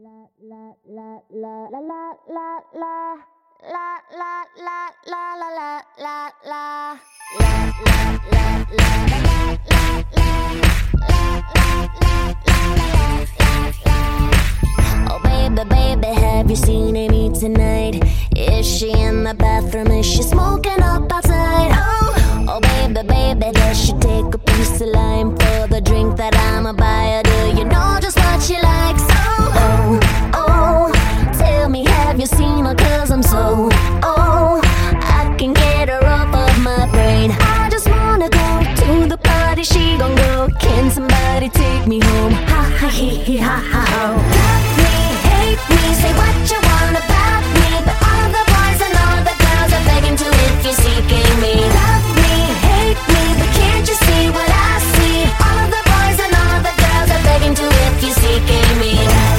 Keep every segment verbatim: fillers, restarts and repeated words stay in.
Oh baby, baby, have you seen Amy tonight? Is she in the bathroom? Is she smoking up outside? Oh, oh baby, baby, does she take a piece of lime for the drink that I'ma buy her? Do you know just what she likes? Oh, oh, oh, tell me, have you seen her? Cause I'm so, oh, I can get her off of my brain. I just wanna go to the party, she gon' go. Can somebody take me home? Ha ha he he ha ha oh. Love me, hate me, say what you want about me, but all the boys and all the girls are begging to if you're seeking me. Love me, hate me, but can't you see what I see? All the boys and all the girls are begging to if you're seeking me.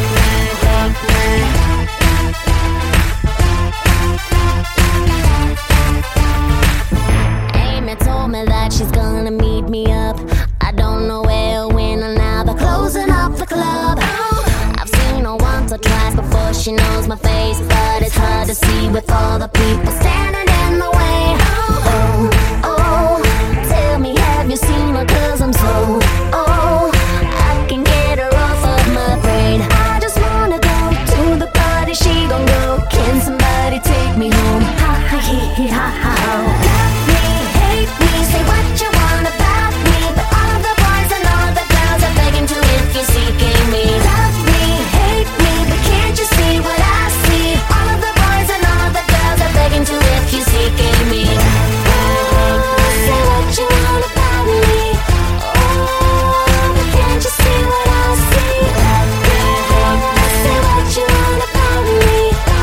Amy told me that she's gonna meet me up. I don't know where or when, or now they're closing up the club. I've seen her once or twice before she knows my face, but it's hard to see with all the people standing in the way. Oh, oh, tell me, have you seen her? Cause I'm so, oh, I can get her off of my brain. I just wanna go to the party, she gon' go. Can somebody take me home? Ha ha he he ha ha oh. Love me, hate me, say what you want about me, but all the boys and all the girls are begging to if you're seeking me. Love me, hate me, but can't you see what I see? All of the boys and all the girls are begging to if you're seeking me. Oh, say what you want about me. Oh, but can't you see what I see? Say what you want about me.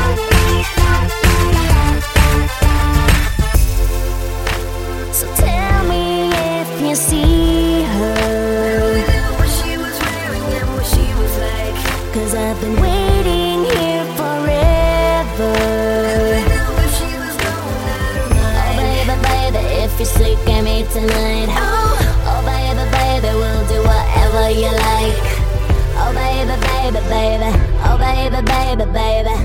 So tell me if you see her, cause I've been waiting here forever. Oh baby, baby, if you're sick of me tonight. Oh, oh baby, baby, we'll do whatever you like. Oh baby, baby, baby, oh baby, baby, baby.